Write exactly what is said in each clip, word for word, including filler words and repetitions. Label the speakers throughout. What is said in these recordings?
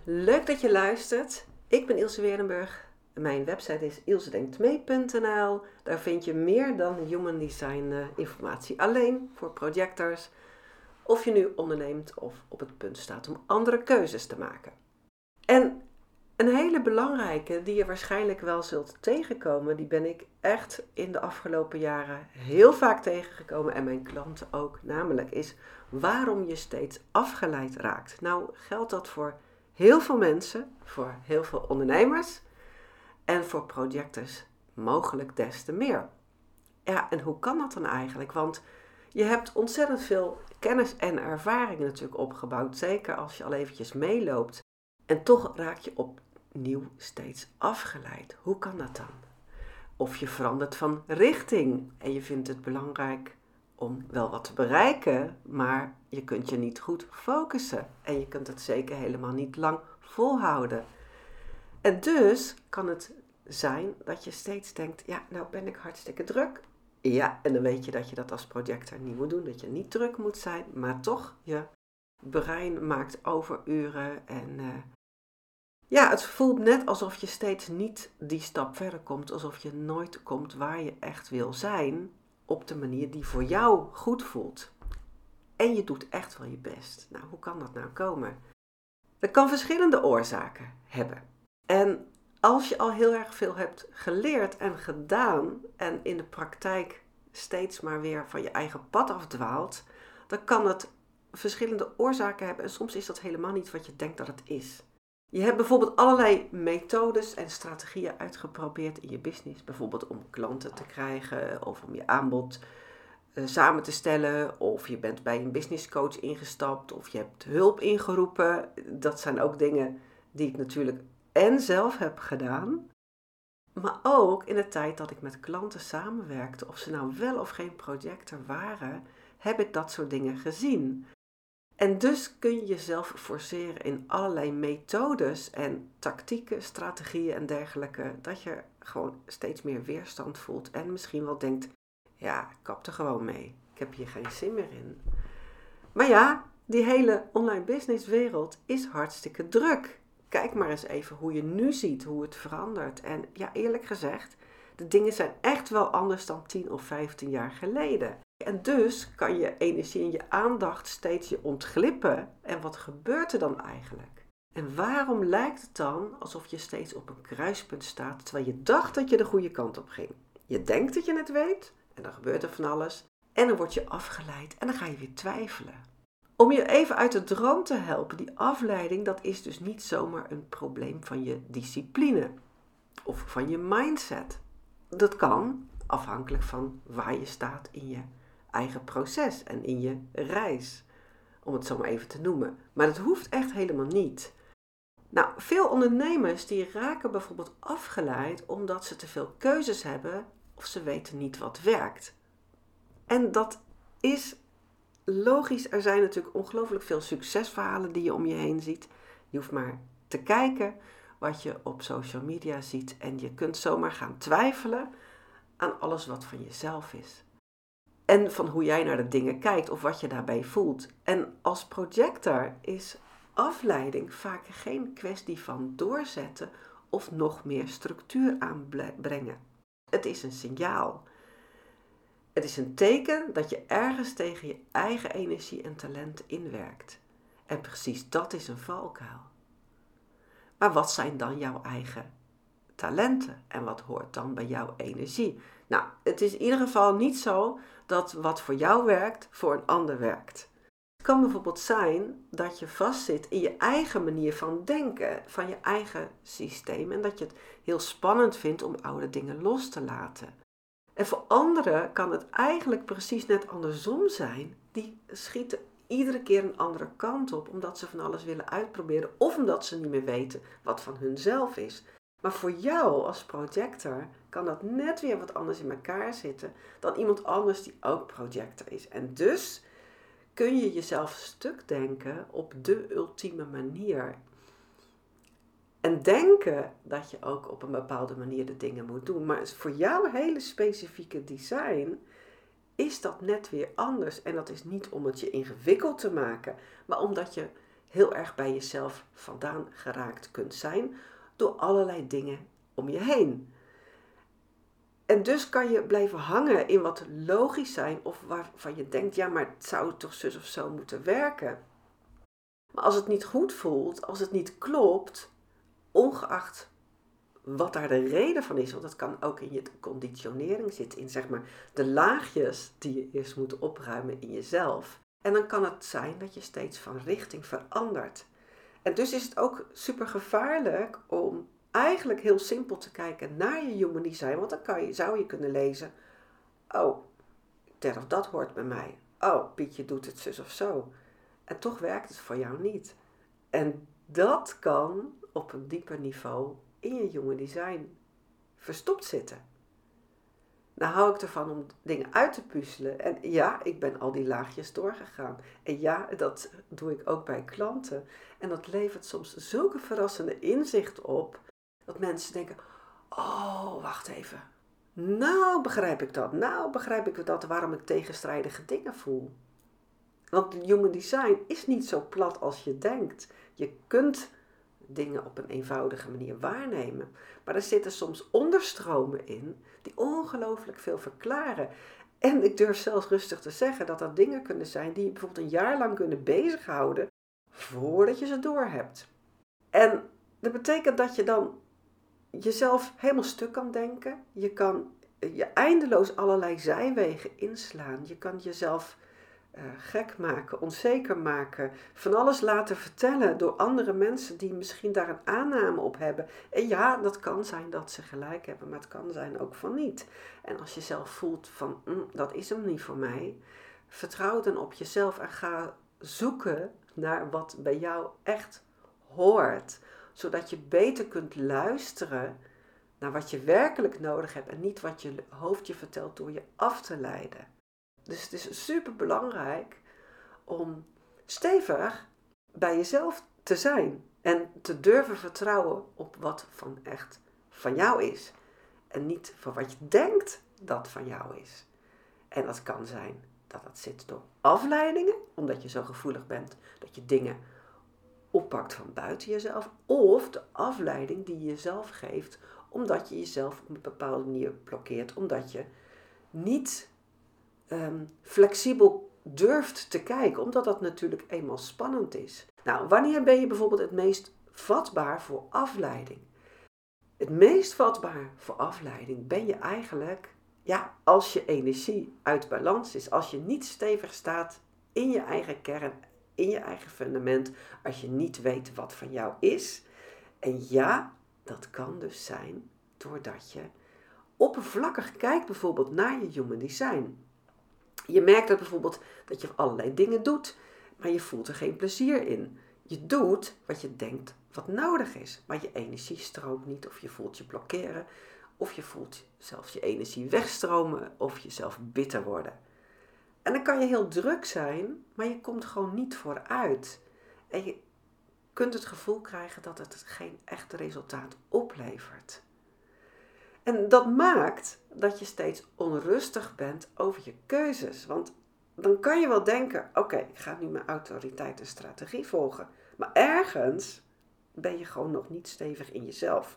Speaker 1: Leuk dat je luistert. Ik ben Ilse Weerdenburg. Mijn website is ilsedenktmee punt n l. Daar vind je meer dan human design uh, informatie. Alleen voor projectors. Of je nu onderneemt of op het punt staat om andere keuzes te maken. En een hele belangrijke die je waarschijnlijk wel zult tegenkomen. Die ben ik echt in de afgelopen jaren heel vaak tegengekomen. En mijn klanten ook. Namelijk is waarom je steeds afgeleid raakt. Nou geldt dat voor heel veel mensen, voor heel veel ondernemers en voor projectors mogelijk des te meer. Ja, en hoe kan dat dan eigenlijk? Want je hebt ontzettend veel kennis en ervaring natuurlijk opgebouwd, zeker als je al eventjes meeloopt. En toch raak je opnieuw steeds afgeleid. Hoe kan dat dan? Of je verandert van richting en je vindt het belangrijk om wel wat te bereiken, maar je kunt je niet goed focussen. En je kunt het zeker helemaal niet lang volhouden. En dus kan het zijn dat je steeds denkt, ja, nou ben ik hartstikke druk. Ja, en dan weet je dat je dat als projector niet moet doen, dat je niet druk moet zijn, maar toch je brein maakt overuren en uh, ja, het voelt net alsof je steeds niet die stap verder komt, alsof je nooit komt waar je echt wil zijn, op de manier die voor jou goed voelt. En je doet echt wel je best. Nou, hoe kan dat nou komen? Dat kan verschillende oorzaken hebben. En als je al heel erg veel hebt geleerd en gedaan en in de praktijk steeds maar weer van je eigen pad afdwaalt, dan kan het verschillende oorzaken hebben en soms is dat helemaal niet wat je denkt dat het is. Je hebt bijvoorbeeld allerlei methodes en strategieën uitgeprobeerd in je business. Bijvoorbeeld om klanten te krijgen of om je aanbod uh, samen te stellen. Of je bent bij een business coach ingestapt of je hebt hulp ingeroepen. Dat zijn ook dingen die ik natuurlijk en zelf heb gedaan. Maar ook in de tijd dat ik met klanten samenwerkte, of ze nou wel of geen projector waren, heb ik dat soort dingen gezien. En dus kun je jezelf forceren in allerlei methodes en tactieken, strategieën en dergelijke, dat je gewoon steeds meer weerstand voelt en misschien wel denkt, ja, ik kap er gewoon mee. Ik heb hier geen zin meer in. Maar ja, die hele online business wereld is hartstikke druk. Kijk maar eens even hoe je nu ziet, hoe het verandert. En ja, eerlijk gezegd, de dingen zijn echt wel anders dan tien of vijftien jaar geleden. En dus kan je energie en je aandacht steeds je ontglippen. En wat gebeurt er dan eigenlijk? En waarom lijkt het dan alsof je steeds op een kruispunt staat, terwijl je dacht dat je de goede kant op ging? Je denkt dat je het weet en dan gebeurt er van alles. En dan word je afgeleid en dan ga je weer twijfelen. Om je even uit de droom te helpen, die afleiding, dat is dus niet zomaar een probleem van je discipline of van je mindset. Dat kan afhankelijk van waar je staat in je eigen proces en in je reis, om het zo maar even te noemen. Maar dat hoeft echt helemaal niet. Nou, veel ondernemers die raken bijvoorbeeld afgeleid omdat ze te veel keuzes hebben of ze weten niet wat werkt. En dat is logisch. Er zijn natuurlijk ongelooflijk veel succesverhalen die je om je heen ziet. Je hoeft maar te kijken wat je op social media ziet en je kunt zomaar gaan twijfelen aan alles wat van jezelf is. En van hoe jij naar de dingen kijkt of wat je daarbij voelt. En als projector is afleiding vaak geen kwestie van doorzetten of nog meer structuur aanbrengen. Het is een signaal. Het is een teken dat je ergens tegen je eigen energie en talent inwerkt. En precies dat is een valkuil. Maar wat zijn dan jouw eigen talenten? En wat hoort dan bij jouw energie? Nou, het is in ieder geval niet zo dat wat voor jou werkt, voor een ander werkt. Het kan bijvoorbeeld zijn dat je vastzit in je eigen manier van denken, van je eigen systeem. En dat je het heel spannend vindt om oude dingen los te laten. En voor anderen kan het eigenlijk precies net andersom zijn. Die schieten iedere keer een andere kant op, omdat ze van alles willen uitproberen. Of omdat ze niet meer weten wat van hunzelf is. Maar voor jou als projector kan dat net weer wat anders in elkaar zitten dan iemand anders die ook projector is. En dus kun je jezelf stuk denken op de ultieme manier. En denken dat je ook op een bepaalde manier de dingen moet doen. Maar voor jouw hele specifieke design is dat net weer anders. En dat is niet om het je ingewikkeld te maken, maar omdat je heel erg bij jezelf vandaan geraakt kunt zijn door allerlei dingen om je heen. En dus kan je blijven hangen in wat logisch zijn of waarvan je denkt, ja, maar het zou toch zus of zo moeten werken. Maar als het niet goed voelt, als het niet klopt, ongeacht wat daar de reden van is, want dat kan ook in je conditionering zitten, in zeg maar de laagjes die je eerst moet opruimen in jezelf. En dan kan het zijn dat je steeds van richting verandert. En dus is het ook super gevaarlijk om eigenlijk heel simpel te kijken naar je human design, want dan kan je, zou je kunnen lezen, oh, dat of dat hoort bij mij. Oh, Pietje doet het zus of zo. En toch werkt het voor jou niet. En dat kan op een dieper niveau in je human design verstopt zitten. Nou hou ik ervan om dingen uit te puzzelen. En ja, ik ben al die laagjes doorgegaan. En ja, dat doe ik ook bij klanten. En dat levert soms zulke verrassende inzicht op, dat mensen denken, oh, wacht even. Nou begrijp ik dat. Nou begrijp ik dat waarom ik tegenstrijdige dingen voel. Want human design is niet zo plat als je denkt. Je kunt dingen op een eenvoudige manier waarnemen. Maar er zitten soms onderstromen in die ongelooflijk veel verklaren. En ik durf zelfs rustig te zeggen dat dat dingen kunnen zijn die je bijvoorbeeld een jaar lang kunnen bezighouden voordat je ze doorhebt. En dat betekent dat je dan jezelf helemaal stuk kan denken. Je kan je eindeloos allerlei zijwegen inslaan. Je kan jezelf Uh, gek maken, onzeker maken, van alles laten vertellen door andere mensen die misschien daar een aanname op hebben. En ja, dat kan zijn dat ze gelijk hebben, maar het kan zijn ook van niet. En als je zelf voelt van, mm, dat is hem niet voor mij, vertrouw dan op jezelf en ga zoeken naar wat bij jou echt hoort. Zodat je beter kunt luisteren naar wat je werkelijk nodig hebt en niet wat je hoofd je vertelt door je af te leiden. Dus het is super belangrijk om stevig bij jezelf te zijn en te durven vertrouwen op wat van echt van jou is. En niet voor wat je denkt dat van jou is. En dat kan zijn dat dat zit door afleidingen, omdat je zo gevoelig bent dat je dingen oppakt van buiten jezelf. Of de afleiding die je jezelf geeft, omdat je jezelf op een bepaalde manier blokkeert, omdat je niet Um, flexibel durft te kijken, omdat dat natuurlijk eenmaal spannend is. Nou, wanneer ben je bijvoorbeeld het meest vatbaar voor afleiding? Het meest vatbaar voor afleiding ben je eigenlijk, ja, als je energie uit balans is, als je niet stevig staat in je eigen kern, in je eigen fundament, als je niet weet wat van jou is. En ja, dat kan dus zijn doordat je oppervlakkig kijkt bijvoorbeeld naar je human design. Je merkt dat bijvoorbeeld dat je allerlei dingen doet, maar je voelt er geen plezier in. Je doet wat je denkt wat nodig is, maar je energie stroomt niet of je voelt je blokkeren of je voelt zelfs je energie wegstromen of jezelf bitter worden. En dan kan je heel druk zijn, maar je komt gewoon niet vooruit. En je kunt het gevoel krijgen dat het geen echt resultaat oplevert. En dat maakt dat je steeds onrustig bent over je keuzes. Want dan kan je wel denken, oké, okay, ik ga nu mijn autoriteit en strategie volgen. Maar ergens ben je gewoon nog niet stevig in jezelf.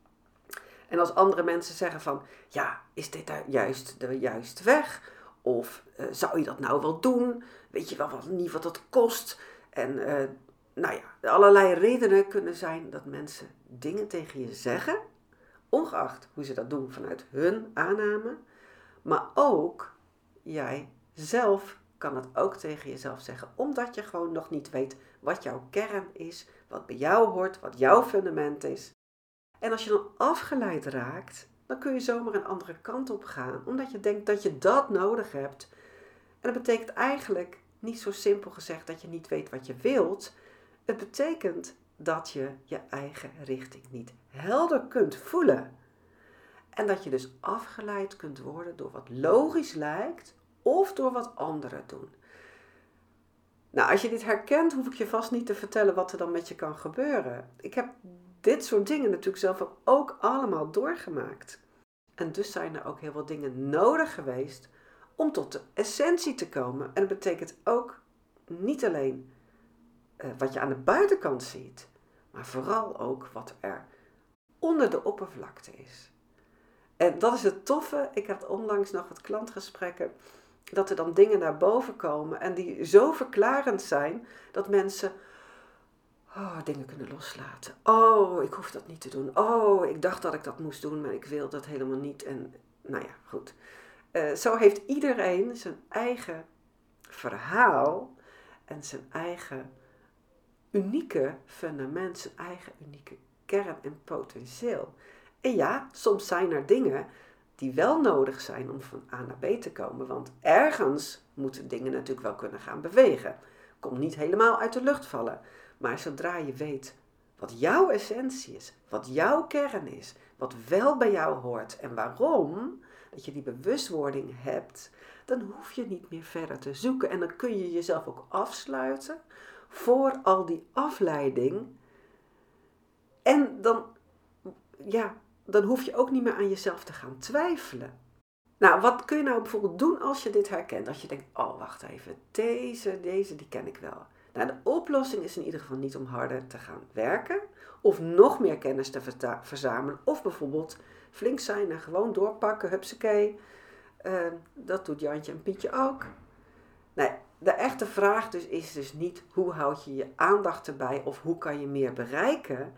Speaker 1: En als andere mensen zeggen van, ja, is dit daar juist de juiste weg? Of uh, zou je dat nou wel doen? Weet je wel wat, niet wat dat kost? En uh, nou ja, allerlei redenen kunnen zijn dat mensen dingen tegen je zeggen, ongeacht hoe ze dat doen vanuit hun aanname. Maar ook, jij zelf kan het ook tegen jezelf zeggen, omdat je gewoon nog niet weet wat jouw kern is, wat bij jou hoort, wat jouw fundament is. En als je dan afgeleid raakt, dan kun je zomaar een andere kant op gaan, omdat je denkt dat je dat nodig hebt. En dat betekent eigenlijk niet zo simpel gezegd dat je niet weet wat je wilt. Het betekent dat je je eigen richting niet helder kunt voelen. En dat je dus afgeleid kunt worden door wat logisch lijkt of door wat anderen doen. Nou, als je dit herkent, hoef ik je vast niet te vertellen wat er dan met je kan gebeuren. Ik heb dit soort dingen natuurlijk zelf ook allemaal doorgemaakt. En dus zijn er ook heel veel dingen nodig geweest om tot de essentie te komen. En dat betekent ook niet alleen uh, wat je aan de buitenkant ziet, maar vooral ook wat er onder de oppervlakte is. En dat is het toffe. Ik had onlangs nog wat klantgesprekken, dat er dan dingen naar boven komen en die zo verklarend zijn dat mensen oh, dingen kunnen loslaten. Oh, ik hoef dat niet te doen. Oh, ik dacht dat ik dat moest doen, maar ik wil dat helemaal niet. En nou ja, goed. Uh, zo heeft iedereen zijn eigen verhaal en zijn eigen unieke fundament, zijn eigen unieke kern en potentieel. En ja, soms zijn er dingen die wel nodig zijn om van A naar B te komen, want ergens moeten dingen natuurlijk wel kunnen gaan bewegen. Komt niet helemaal uit de lucht vallen, maar zodra je weet wat jouw essentie is, wat jouw kern is, wat wel bij jou hoort en waarom, dat je die bewustwording hebt, dan hoef je niet meer verder te zoeken. En dan kun je jezelf ook afsluiten voor al die afleiding. En dan, ja, dan hoef je ook niet meer aan jezelf te gaan twijfelen. Nou, wat kun je nou bijvoorbeeld doen als je dit herkent? Als je denkt, oh wacht even, deze, deze, die ken ik wel. Nou, de oplossing is in ieder geval niet om harder te gaan werken of nog meer kennis te verta- verzamelen. Of bijvoorbeeld flink zijn en gewoon doorpakken, hupsakee. Uh, dat doet Jantje en Pietje ook. Nee, de echte vraag dus is dus niet hoe houd je je aandacht erbij of hoe kan je meer bereiken.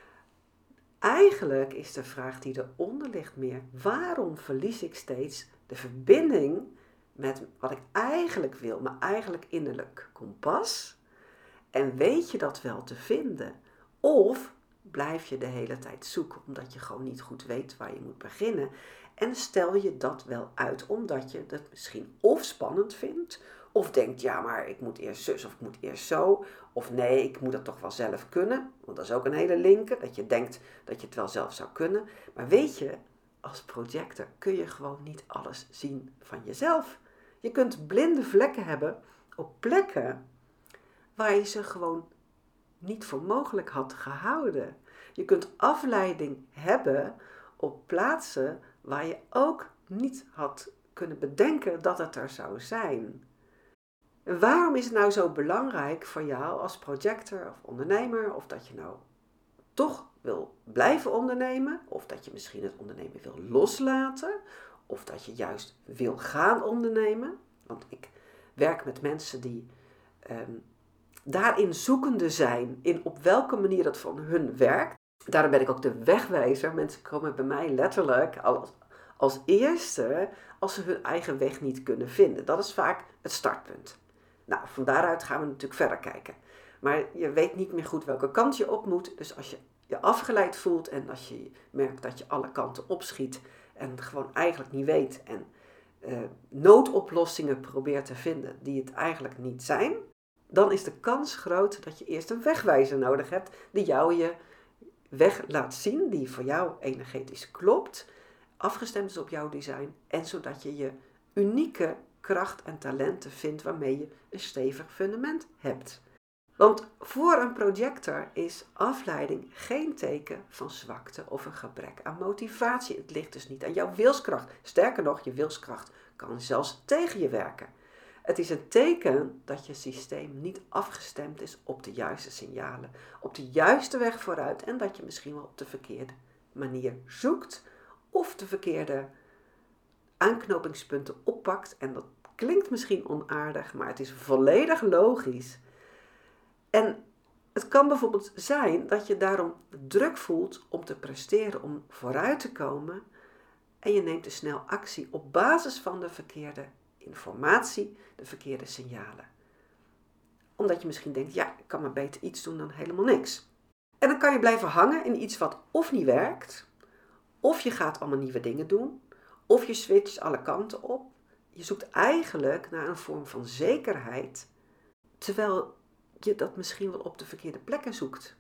Speaker 1: Eigenlijk is de vraag die eronder ligt meer, waarom verlies ik steeds de verbinding met wat ik eigenlijk wil, mijn eigenlijk innerlijk kompas? En weet je dat wel te vinden? Of blijf je de hele tijd zoeken omdat je gewoon niet goed weet waar je moet beginnen? En stel je dat wel uit omdat je het misschien of spannend vindt, of denkt, ja maar ik moet eerst zus of ik moet eerst zo, of nee, ik moet dat toch wel zelf kunnen. Want dat is ook een hele linker, dat je denkt dat je het wel zelf zou kunnen. Maar weet je, als projector kun je gewoon niet alles zien van jezelf. Je kunt blinde vlekken hebben op plekken waar je ze gewoon niet voor mogelijk had gehouden. Je kunt afleiding hebben op plaatsen waar je ook niet had kunnen bedenken dat het er zou zijn. En waarom is het nou zo belangrijk voor jou als projector of ondernemer, of dat je nou toch wil blijven ondernemen, of dat je misschien het ondernemen wil loslaten, of dat je juist wil gaan ondernemen? Want ik werk met mensen die um, daarin zoekende zijn, in op welke manier dat van hun werkt. Daarom ben ik ook de wegwijzer. Mensen komen bij mij letterlijk als, als eerste als ze hun eigen weg niet kunnen vinden. Dat is vaak het startpunt. Nou, van daaruit gaan we natuurlijk verder kijken. Maar je weet niet meer goed welke kant je op moet. Dus als je je afgeleid voelt en als je merkt dat je alle kanten opschiet en gewoon eigenlijk niet weet en uh, noodoplossingen probeert te vinden die het eigenlijk niet zijn, dan is de kans groot dat je eerst een wegwijzer nodig hebt die jou je weg laat zien, die voor jou energetisch klopt, afgestemd is op jouw design en zodat je je unieke kracht en talenten vindt waarmee je een stevig fundament hebt. Want voor een projector is afleiding geen teken van zwakte of een gebrek aan motivatie. Het ligt dus niet aan jouw wilskracht. Sterker nog, je wilskracht kan zelfs tegen je werken. Het is een teken dat je systeem niet afgestemd is op de juiste signalen, op de juiste weg vooruit en dat je misschien wel op de verkeerde manier zoekt of de verkeerde aanknopingspunten oppakt. En dat klinkt misschien onaardig, maar het is volledig logisch. En het kan bijvoorbeeld zijn dat je daarom druk voelt om te presteren, om vooruit te komen en je neemt te snel actie op basis van de verkeerde informatie, de verkeerde signalen. Omdat je misschien denkt, ja, ik kan maar beter iets doen dan helemaal niks. En dan kan je blijven hangen in iets wat of niet werkt, of je gaat allemaal nieuwe dingen doen, of je switcht alle kanten op. Je zoekt eigenlijk naar een vorm van zekerheid, terwijl je dat misschien wel op de verkeerde plekken zoekt.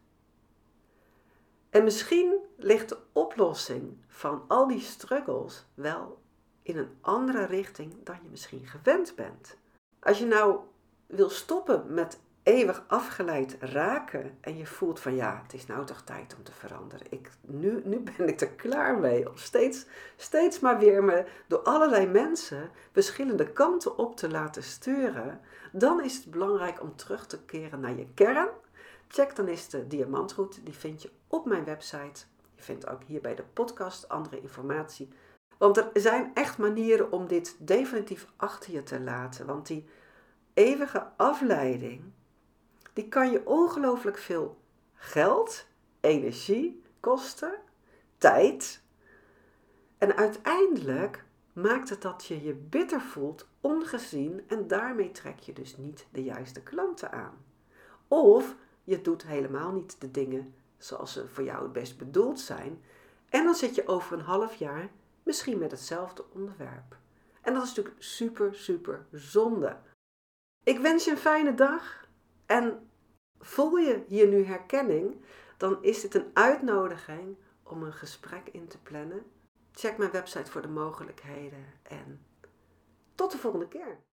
Speaker 1: En misschien ligt de oplossing van al die struggles wel in een andere richting dan je misschien gewend bent. Als je nou wil stoppen met eeuwig afgeleid raken en je voelt van ja, het is nou toch tijd om te veranderen. Ik, nu, nu ben ik er klaar mee om steeds, steeds maar weer me door allerlei mensen verschillende kanten op te laten sturen. Dan is het belangrijk om terug te keren naar je kern. Check dan eens de diamantroute, die vind je op mijn website. Je vindt ook hier bij de podcast andere informatie. Want er zijn echt manieren om dit definitief achter je te laten. Want die eeuwige afleiding, die kan je ongelooflijk veel geld, energie kosten, tijd. En uiteindelijk maakt het dat je je bitter voelt, ongezien, en daarmee trek je dus niet de juiste klanten aan. Of je doet helemaal niet de dingen zoals ze voor jou het best bedoeld zijn. En dan zit je over een half jaar misschien met hetzelfde onderwerp. En dat is natuurlijk super, super zonde. Ik wens je een fijne dag. En voel je hier nu herkenning, dan is dit een uitnodiging om een gesprek in te plannen. Check mijn website voor de mogelijkheden. En tot de volgende keer.